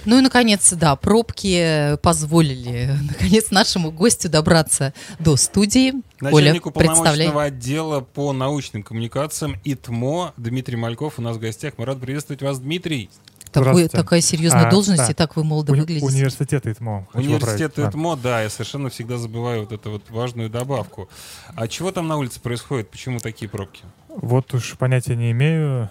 Ну и, наконец, да, пробки позволили, наконец, нашему гостю добраться до студии. Начальник Коля, представляй. уполномоченного отдела по научным коммуникациям ИТМО Дмитрий Мальков у нас в гостях. Мы рады приветствовать вас, Дмитрий. Такая серьезная должность, да. и так вы молодо выглядите. Университет ИТМО. Университет ИТМО, да, я совершенно всегда забываю вот эту вот важную добавку. А чего там на улице происходит? Почему такие пробки? Вот уж понятия не имею,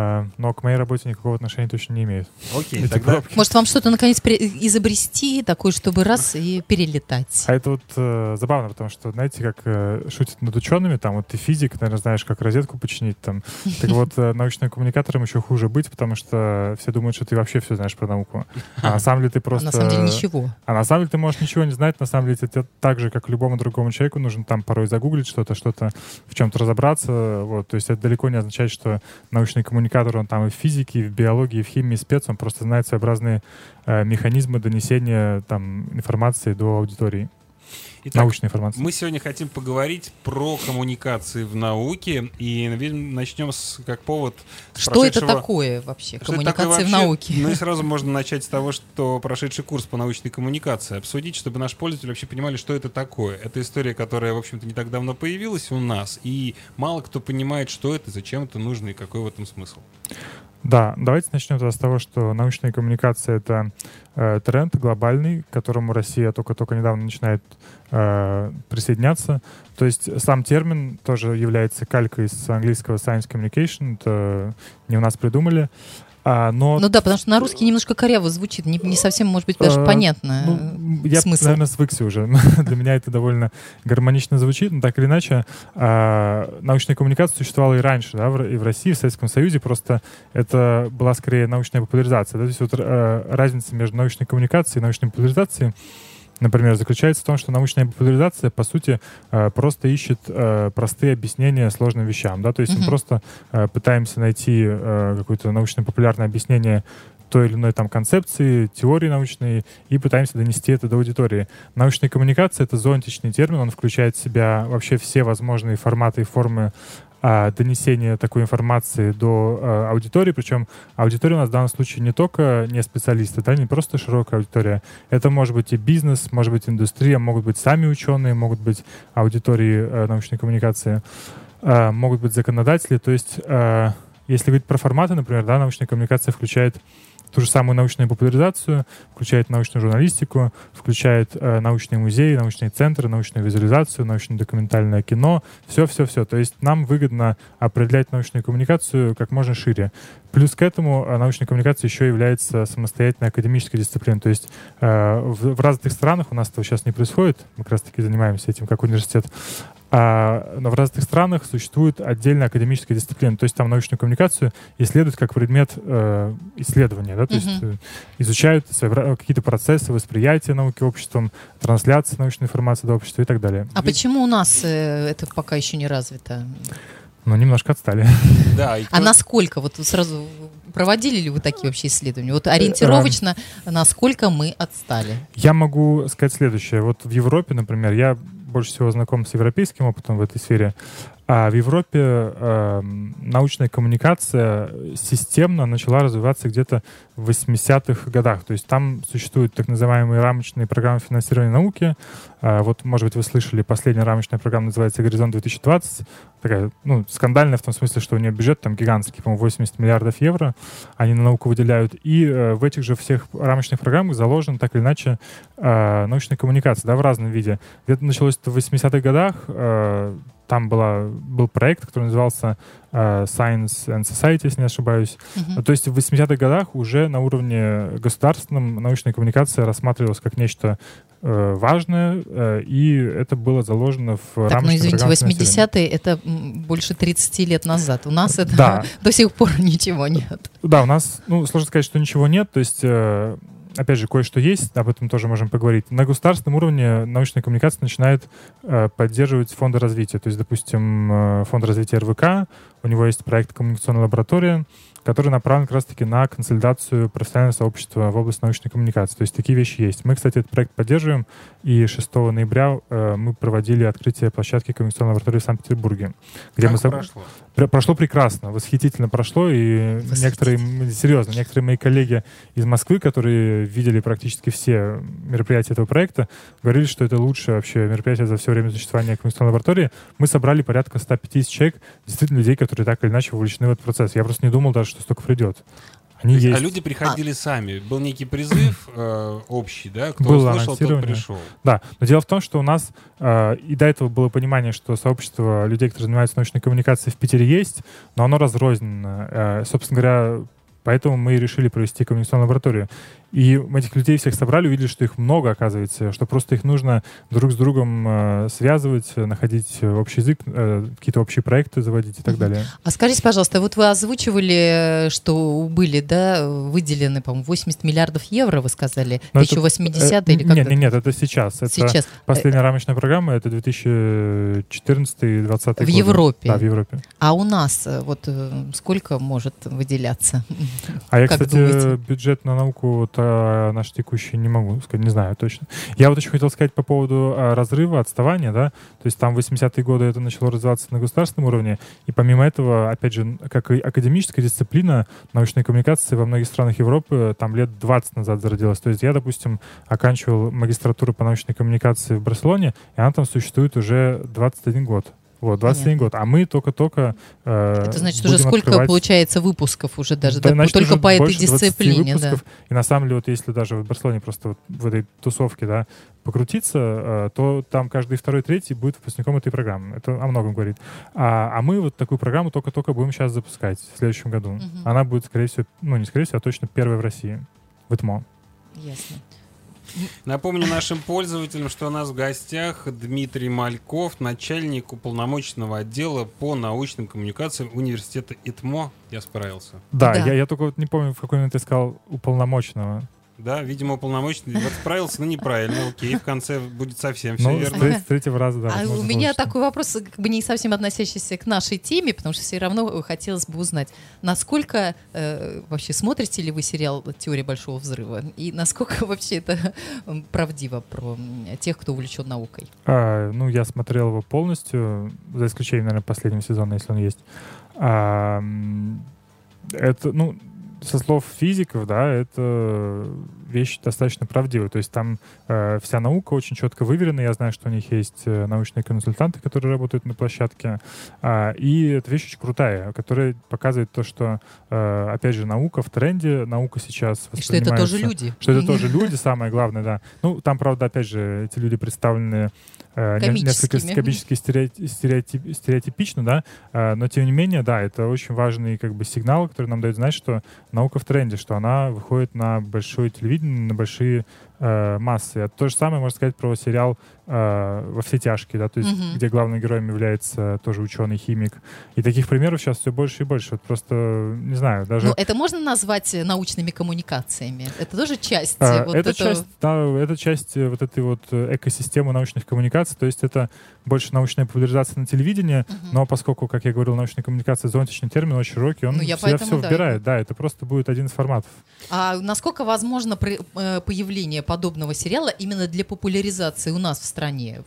но к моей работе никакого отношения точно не имеет. Окей, тогда... Может, вам что-то, наконец, изобрести такое, чтобы раз и перелетать? А это вот забавно, потому что, знаете, как шутят над учеными, там, вот ты физик, наверное, знаешь, как розетку починить, там. Так вот, научным коммуникаторам еще хуже быть, потому что все думают, что ты вообще все знаешь про науку. А на самом деле ты просто... А на самом деле ничего. А на самом деле ты можешь ничего не знать, на самом деле тебе так же, как любому другому человеку, нужно там порой загуглить что-то в чем-то разобраться, вот. То есть это далеко не означает, что научный коммуникатор, он там и в физике, и в биологии, и в химии спец, он просто знает своеобразные механизмы донесения там информации до аудитории. Итак, научной информации. Мы сегодня хотим поговорить про коммуникации в науке, и начнем как повод с Что это такое вообще, коммуникации в науке? Ну и сразу можно начать с того, что прошедший курс по научной коммуникации обсудить, чтобы наши пользователи вообще понимали, что это такое. Это история, которая, в общем-то, не так давно появилась у нас, и мало кто понимает, что это, зачем это нужно и какой в этом смысл. Да, давайте начнем тогда с того, что научная коммуникация — это тренд глобальный, к которому Россия только-только недавно начинает присоединяться. То есть сам термин тоже является калькой с английского science communication, это не у нас придумали. Ну да, потому что на русский немножко коряво звучит, не совсем, может быть, даже понятно я, смысл. наверное, свыкся уже. Для меня это довольно гармонично звучит, но так или иначе научная коммуникация существовала и раньше, да, и в России, и в Советском Союзе, просто это была скорее научная популяризация. Да? То есть вот разница между научной коммуникацией и научной популяризацией, например, заключается в том, что научная популяризация, по сути, просто ищет простые объяснения сложным вещам. Да? То есть мы просто пытаемся найти какое-то научно-популярное объяснение той или иной там концепции, теории научной, и пытаемся донести это до аудитории. Научная коммуникация — это зонтичный термин, он включает в себя вообще все возможные форматы и формы донесения такой информации до аудитории, причем аудитория у нас в данном случае не только не специалисты, да, не просто широкая аудитория, это может быть и бизнес, может быть индустрия, могут быть сами ученые, могут быть аудитории научной коммуникации, могут быть законодатели, то есть если говорить про форматы, например, да, научная коммуникация включает ту же самую научную популяризацию, включает научную журналистику, включает научные музеи, научные центры, научную визуализацию, научно-документальное кино, все-все-все. То есть нам выгодно определять научную коммуникацию как можно шире. Плюс к этому научная коммуникация еще является самостоятельной академической дисциплиной. То есть в развитых странах, у нас этого сейчас не происходит, мы как раз-таки занимаемся этим как университет, но в разных странах существует отдельная академическая дисциплина. То есть там научную коммуникацию исследуют как предмет исследования. Да? То есть изучают какие-то процессы восприятия науки обществом, трансляции научной информации до общества и так далее. А почему у нас это пока еще не развито? Ну, немножко отстали. Да, а насколько? Вот сразу проводили ли вы такие вообще исследования? Вот ориентировочно, насколько мы отстали? Я могу сказать следующее. Вот в Европе, например, я больше всего знаком с европейским опытом в этой сфере. А в Европе научная коммуникация системно начала развиваться где-то в 80-х годах. То есть там существуют так называемые рамочные программы финансирования науки. Вот, может быть, вы слышали, последняя рамочная программа называется «Горизонт 2020». Такая, скандальная в том смысле, что у нее бюджет там гигантский, по-моему, 80 миллиардов евро они на науку выделяют. И в этих же всех рамочных программах заложена так или иначе научная коммуникация, да, в разном виде. Где-то началось это в 80-х годах. Там был проект, который назывался Science and Society, если не ошибаюсь. То есть в 80-х годах уже на уровне государственном научная коммуникация рассматривалась как нечто важное, и это было заложено в рамочной программе финансирования. 80-е — это больше 30 лет назад. У нас это до сих пор ничего нет. Да, у нас, сложно сказать, что ничего нет. То есть опять же, кое-что есть, об этом тоже можем поговорить. На государственном уровне научная коммуникация начинает поддерживать фонды развития. То есть, допустим, фонд развития РВК, у него есть проект «Коммуникационная лаборатория», который направлен как раз-таки на консолидацию профессионального сообщества в области научной коммуникации. То есть такие вещи есть. Мы, кстати, этот проект поддерживаем, и 6 ноября мы проводили открытие площадки коммуникационной лаборатории в Санкт-Петербурге. Где как прошло? Прошло прекрасно, восхитительно прошло, и некоторые мои коллеги из Москвы, которые видели практически все мероприятия этого проекта, говорили, что это лучшее вообще мероприятие за все время существования коммуникационной лаборатории. Мы собрали порядка 150 человек, действительно людей, которые так или иначе вовлечены в этот процесс. Я просто не думал даже, что столько придет. Они есть. А люди приходили сами. Был некий призыв общий, да? Кто было услышал, тот пришел. Да, но дело в том, что у нас и до этого было понимание, что сообщество людей, которые занимаются научной коммуникацией в Питере есть, но оно разрознено. Собственно говоря, поэтому мы и решили провести коммуникационную лабораторию. И мы этих людей всех собрали, увидели, что их много, оказывается, что просто их нужно друг с другом связывать, находить общий язык, какие-то общие проекты заводить и так далее. А скажите, пожалуйста, вот вы озвучивали, что были, да, выделены, по-моему, 80 миллиардов евро, вы сказали, но еще 80-е или как-то? Нет, это сейчас. Это последняя рамочная программа, это 2014-2020 годы. В Европе? Да, в Европе. А у нас вот сколько может выделяться? А я, кстати, бюджет на науку вот, наш текущий не могу сказать, не знаю точно. Я вот еще хотел сказать по поводу разрыва, отставания, да, то есть там в 80-е годы это начало развиваться на государственном уровне, и помимо этого, опять же, как и академическая дисциплина научной коммуникации во многих странах Европы там лет 20 назад зародилась. То есть я, допустим, оканчивал магистратуру по научной коммуникации в Барселоне, и она там существует уже 21 год. Вот, 21 год. А мы только-только это значит, уже сколько получается выпусков уже даже, да, значит, только уже по этой дисциплине. Да. И на самом деле, вот если даже в Барселоне просто вот в этой тусовке, да, покрутиться, то там каждый второй, третий будет выпускником этой программы. Это о многом говорит. А мы вот такую программу только-только будем сейчас запускать в следующем году. Она будет, скорее всего, ну не скорее всего, а точно первая в России. В ИТМО. Ясно. Напомню нашим пользователям, что у нас в гостях Дмитрий Мальков, начальник уполномоченного отдела по научным коммуникациям университета ИТМО. Я справился. Да. Я только вот не помню, в какой момент ты сказал уполномоченного. Да, видимо, уполномоченный вот справился, но неправильно. Окей, в конце будет совсем все верно. С третьего раза, да. А у меня такой вопрос, как бы не совсем относящийся к нашей теме, потому что все равно хотелось бы узнать, насколько вообще смотрите ли вы сериал «Теория большого взрыва» и насколько вообще это правдиво про тех, кто увлечен наукой? Я смотрел его полностью, за исключением, наверное, последнего сезона, если он есть. Это, со слов физиков, да, это вещь достаточно правдивая. То есть там вся наука очень четко выверена. Я знаю, что у них есть научные консультанты, которые работают на площадке. И эта вещь очень крутая, которая показывает то, что, опять же, наука в тренде, наука сейчас воспринимается... И что это тоже люди. Что это тоже люди, самое главное, да. Там, правда, опять же, эти люди представлены несколько комически стереотипично, да, но тем не менее, да, это очень важный как бы сигнал, который нам дает знать, что наука в тренде, что она выходит на большое телевидение, на большие массы. То же самое можно сказать про сериал «Во все тяжкие», да, то есть где главным героем является тоже ученый-химик. И таких примеров сейчас все больше и больше. Вот просто, не знаю, даже... Но это можно назвать научными коммуникациями? Это тоже часть это часть вот этой вот экосистемы научных коммуникаций, то есть это больше научная популяризация на телевидении, но поскольку, как я говорил, научная коммуникация — зонтичный термин, очень широкий, он все вбирает. Да, это просто будет один из форматов. А насколько возможно появление подобного сериала именно для популяризации у нас в стране?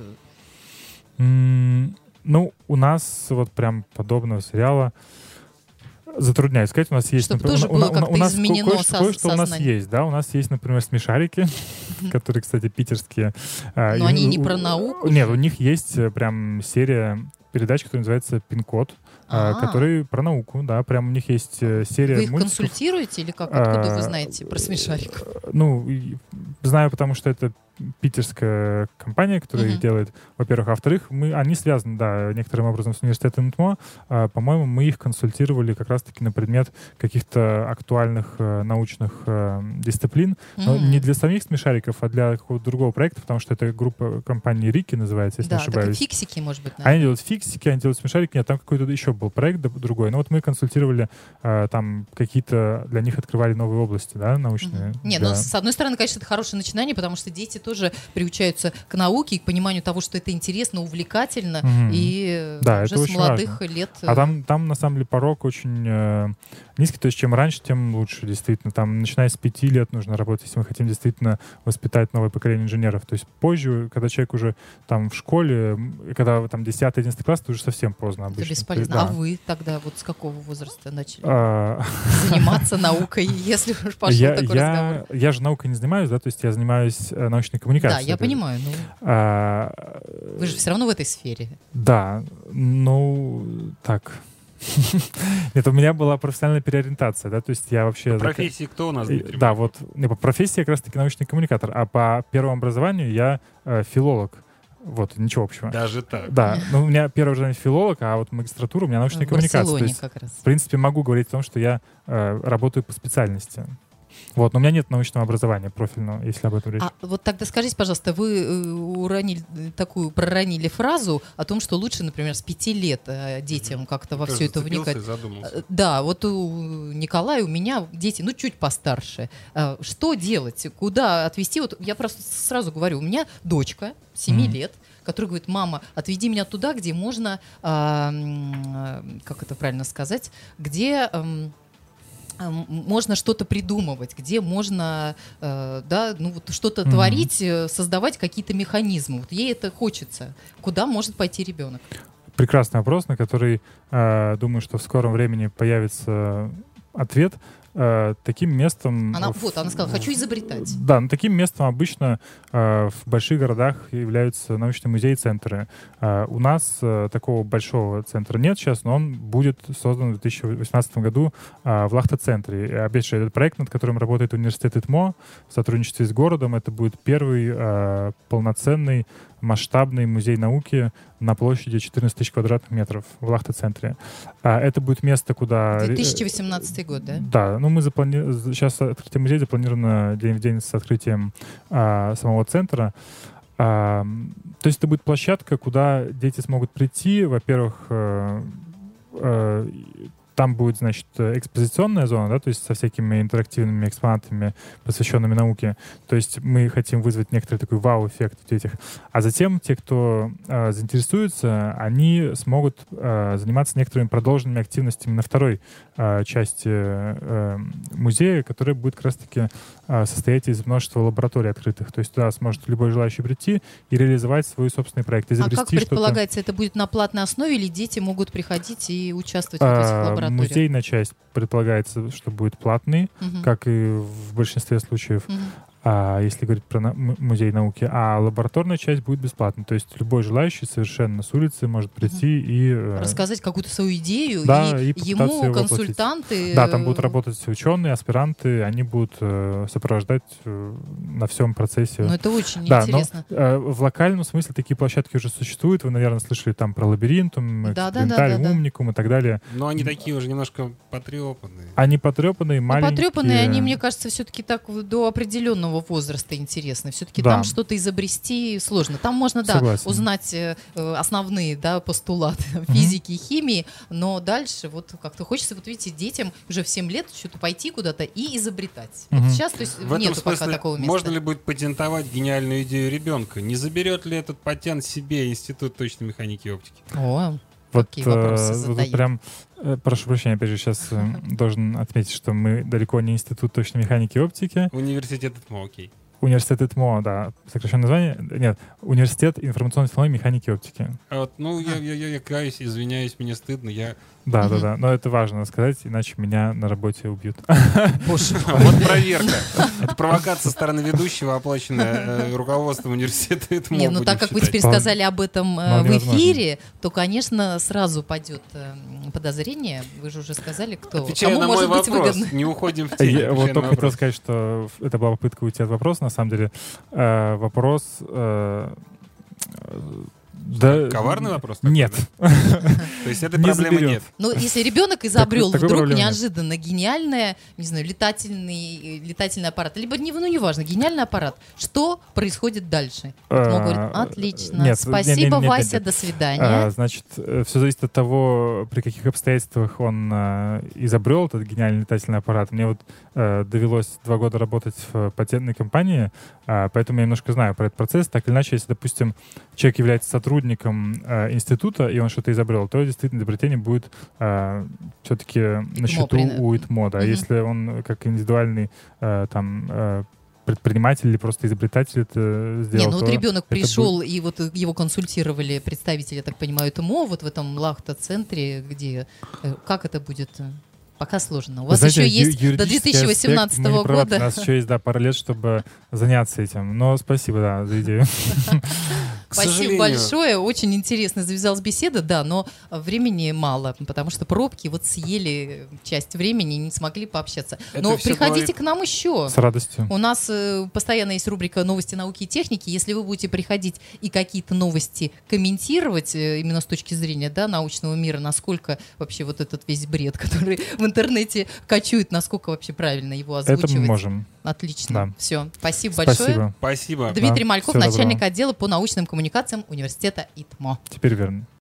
У нас вот прям подобного сериала затрудняюсь сказать. У нас есть, чтобы тоже было как-то изменено кое-что у нас есть, да, у нас есть, например, смешарики, которые, кстати, питерские. Но они не про науку? Нет, у них есть прям серия передач, которая называется «Пин-код», которые про науку, да, прям у них есть серия мультиков. Вы их мультиков. консультируете или как? Откуда вы знаете про смешариков? Знаю, потому что это питерская компания, которая их делает, во-первых. А во-вторых, они связаны, да, некоторым образом с университетом ИТМО. По-моему, мы их консультировали как раз-таки на предмет каких-то актуальных научных дисциплин. Но не для самих смешариков, а для какого-то другого проекта, потому что это группа компании Рики называется, если не ошибаюсь. Да, фиксики, может быть. Они делают фиксики, они делают смешарики. Нет, там какой-то еще был проект другой. Но вот мы консультировали, там какие-то для них открывали новые области, да, научные. С одной стороны, конечно, это хорошее начинание, потому что дети тоже приучаются к науке и к пониманию того, что это интересно, увлекательно, и Да, уже это с очень молодых важно. лет... А там, на самом деле, порог очень низкий, то есть чем раньше, тем лучше, действительно. Там, начиная с 5 лет нужно работать, если мы хотим действительно воспитать новое поколение инженеров. То есть позже, когда человек уже там в школе, когда там 10-11 класс, это уже совсем поздно обычно. Это бесполезно. То есть, А да. вы тогда вот с какого возраста начали заниматься наукой, если уж пошел такой разговор? Я же наукой не занимаюсь, да, то есть я занимаюсь научной коммуникацией. Да, я понимаю. Вы же все равно в этой сфере. Да, ну, так. Нет, у меня была профессиональная переориентация, да, то есть я вообще... По профессии кто у нас, Дмитрий? Да, вот, не, по профессии я как раз-таки научный коммуникатор, а по первому образованию я филолог. Вот, ничего общего. Даже так? Да, ну у меня первое образование филолог, а вот магистратура у меня научная коммуникация. То есть, как раз. в принципе, могу говорить о том, что я работаю по специальности. Вот, но у меня нет научного образования профильного, если об этом речь. А вот тогда скажите, пожалуйста, вы проронили фразу о том, что лучше, например, с 5 лет детям как-то во все это вникать. Да, вот у Николая, у меня дети, ну, чуть постарше. Что делать? Куда отвезти? Вот я просто сразу говорю, у меня дочка 7 лет, который говорит: мама, отведи меня туда, где можно, как это правильно сказать, где... можно что-то придумывать, где можно что-то творить, создавать какие-то механизмы. Вот ей это хочется. Куда может пойти ребенок? Прекрасный вопрос, на который, думаю, что в скором времени появится ответ. Таким местом... Она сказала: хочу изобретать. Да, но таким местом обычно в больших городах являются научные музеи-центры. У нас такого большого центра нет сейчас, но он будет создан в 2018 году в Лахта-центре. И, опять же, этот проект, над которым работает университет ИТМО в сотрудничестве с городом, это будет первый полноценный масштабный музей науки на площади 14 тысяч квадратных метров в Лахта-центре. Это будет место, куда... 2018 год, да? Да, ну мы сейчас открытие музея запланировано день в день с открытием самого центра. То есть это будет площадка, куда дети смогут прийти. Во-первых, там будет, значит, экспозиционная зона, да, то есть со всякими интерактивными экспонатами, посвященными науке. То есть мы хотим вызвать некоторый такой вау-эффект в детях. А затем те, кто заинтересуется, они смогут заниматься некоторыми продолженными активностями на второй части музея, которая будет как раз-таки состоять из множества лабораторий открытых. То есть туда сможет любой желающий прийти и реализовать свой собственный проект, изобрести что-то. А как предполагается, это будет на платной основе или дети могут приходить и участвовать в этих лабораториях? Музейная часть предполагается, что будет платный, как и в большинстве случаев, если говорить про музей науки. А лабораторная часть будет бесплатной. То есть любой желающий совершенно с улицы может прийти и... рассказать какую-то свою идею, да, и ему консультанты... Да, там будут работать ученые, аспиранты, они будут сопровождать на всем процессе. Ну, это очень интересно. Но, в локальном смысле такие площадки уже существуют. Вы, наверное, слышали там про Лабиринтум, Экспериментарий, Умникум и так далее. Но они такие уже немножко потрепанные. Они потрепанные, маленькие. Потрепанные, они, мне кажется, все-таки так до определенного возраста интересны. Все-таки там что-то изобрести сложно. Там можно, узнать основные, постулаты физики и химии, но дальше вот как-то хочется, вот видите, детям уже в 7 лет что-то пойти куда-то и изобретать. Вот сейчас, то есть, нету пока такого места. Можно ли будет патентовать гениальную идею ребенка? Не заберет ли этот патент себе Институт точной механики и оптики? Вот, какие вопросы задают. Прям, прошу прощения, опять же, сейчас должен отметить, что мы далеко не Институт точной механики и оптики. Университет ИТМО, окей. Университет ИТМО, да, сокращенное название. Нет, Университет информационной технологии, механики и оптики. Я каюсь, извиняюсь, мне стыдно, Да, но это важно сказать, иначе меня на работе убьют. Вот проверка. Это провокация со стороны ведущего, оплаченная руководством университета ИТМО. Не, так как вы теперь сказали об этом в эфире, то, конечно, сразу пойдет подозрение. Вы же уже сказали, кто. Отвечая на мой вопрос, не уходим в тень. Вот только хотел сказать, что это была попытка уйти от вопроса, на самом деле. Вопрос Да, Коварный вопрос такой, Нет. да? То есть этой Не проблемы заберет. нет. Ну, если ребенок изобрел Такой вдруг проблемы нет. неожиданно гениальное, не знаю, летательный аппарат, либо неважно, гениальный аппарат, что происходит дальше? Вот он говорит, отлично, Нет, спасибо, нет, Вася, нет. до свидания. Значит, все зависит от того, при каких обстоятельствах он изобрел этот гениальный летательный аппарат. Мне вот довелось 2 года работать в патентной компании, поэтому я немножко знаю про этот процесс. Так или иначе, если, допустим, человек является сотрудником института, и он что-то изобрел, то действительно изобретение будет все-таки на счету у ИТМО. Да. Если он как индивидуальный предприниматель или просто изобретатель это сделал. Не, ну вот ребенок пришел, будет... и вот его консультировали представители, я так понимаю, ТМО, вот в этом Лахта-центре, где... Как это будет? Пока сложно. У вас еще есть до 2018 года. У нас еще есть, пара лет, чтобы заняться этим. Но спасибо, за идею. Спасибо большое. Очень интересно завязалась беседа, да, но времени мало, потому что пробки вот съели часть времени и не смогли пообщаться. Но приходите к нам еще. С радостью. У нас постоянно есть рубрика «Новости науки и техники». Если вы будете приходить и какие-то новости комментировать именно с точки зрения научного мира, насколько вообще вот этот весь бред, который в интернете кочует, насколько вообще правильно его озвучивать. Это мы можем. Отлично. Да. Все. Спасибо большое. Спасибо. Дмитрий Мальков, начальник доброго. отдела по научным коммуникациям университета ИТМО. Теперь верно.